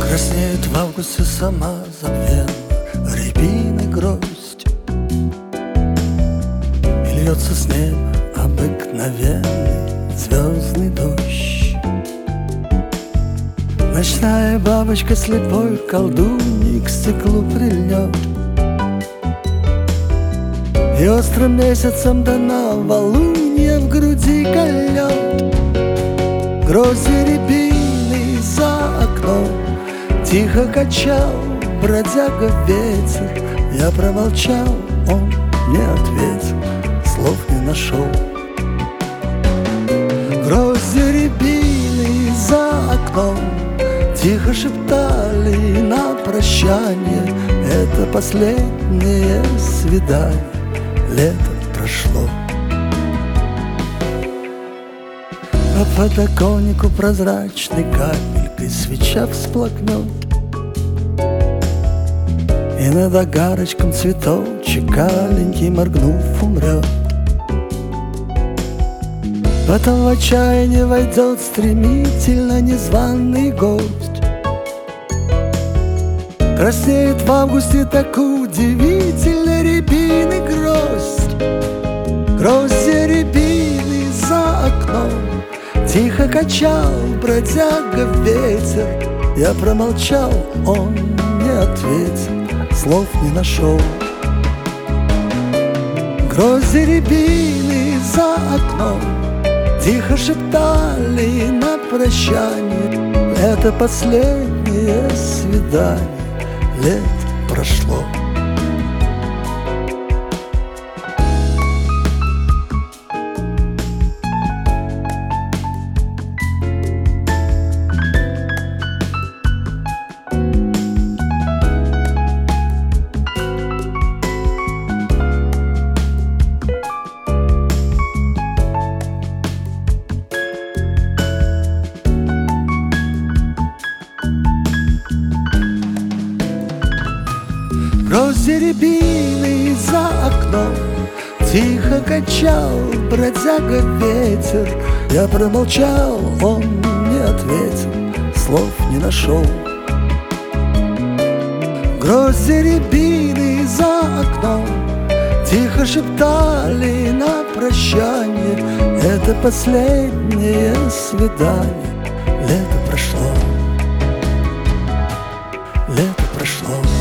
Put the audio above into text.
Краснеет в августе сама забвенна рябины гроздь, и льется с неба обыкновенный звездный дождь. Ночная бабочка слепой колдуньи к стеклу прильнет, и острым месяцем до новолуния в груди кольет. Грозди рябины за окном тихо качал бродяга ветер. Я промолчал, он не ответил, слов не нашел. Грозди рябины за окном тихо шептали на прощание: это последнее свидание, лето прошло. По подоконнику прозрачной капелькой свеча всплакнет, и над огарочком цветочек аленький, моргнув, умрет. Потом в отчаянии войдет стремительно незваный гость. Краснеет в августе так удивительно рябины гроздь. Грозди рябины за окном тихо качал бродяга ветер. Я промолчал, он не ответил, слов не нашел. Грозди рябины за окном тихо шептали на прощание: это последнее свидание, лето прошло. Грозди рябины за окном тихо качал бродяга ветер. Я промолчал, он не ответил, слов не нашел. Грозди рябины за окном тихо шептали на прощание: это последнее свидание, лето прошло, лето прошло.